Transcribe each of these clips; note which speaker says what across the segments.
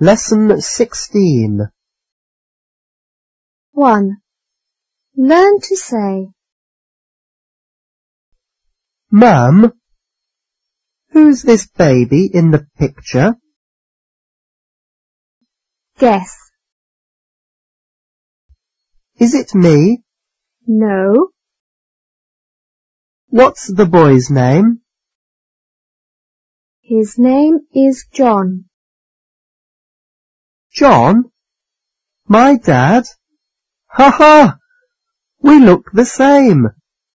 Speaker 1: Lesson 16.
Speaker 2: 1. Learn to say,
Speaker 1: Mum, who's this baby in the picture?
Speaker 2: guess,
Speaker 1: Is it me?
Speaker 2: no,
Speaker 1: What's the boy's name?
Speaker 2: his name is John.
Speaker 1: John? My dad? Ha ha! We look the same.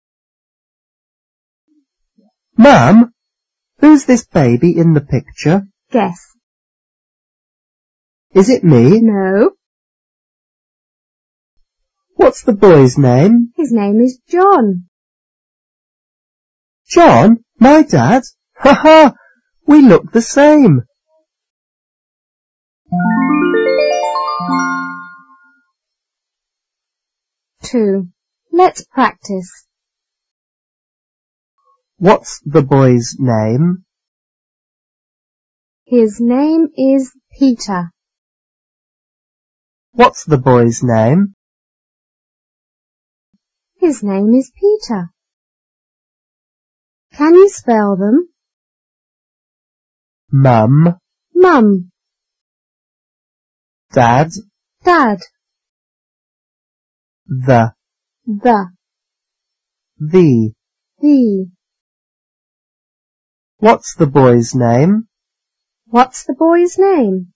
Speaker 1: Mum, who's this baby in the picture?
Speaker 2: Guess,
Speaker 1: Is it me?
Speaker 2: no,
Speaker 1: What's the boy's name?
Speaker 2: his name is John.
Speaker 1: John? My dad? Ha ha! We look the same.
Speaker 2: Two. Let's practice.
Speaker 1: What's the boy's name?
Speaker 2: His name is Peter.
Speaker 1: What's the boy's name?
Speaker 2: His name is Peter. Can you spell them?
Speaker 1: Mum,
Speaker 2: Mum,
Speaker 1: Dad,
Speaker 2: Dad,
Speaker 1: the,
Speaker 2: the,
Speaker 1: the. What's the boy's name?
Speaker 2: What's the boy's name?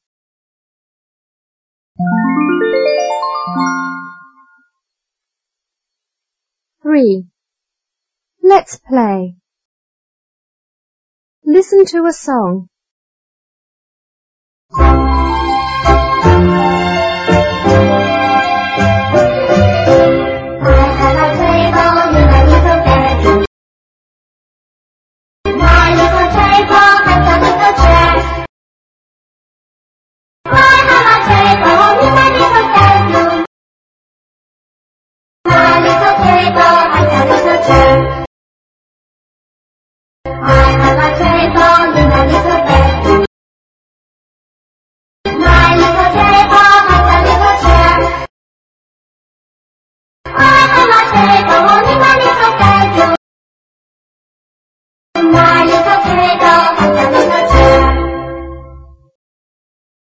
Speaker 2: Three. Let's play. Listen to a song.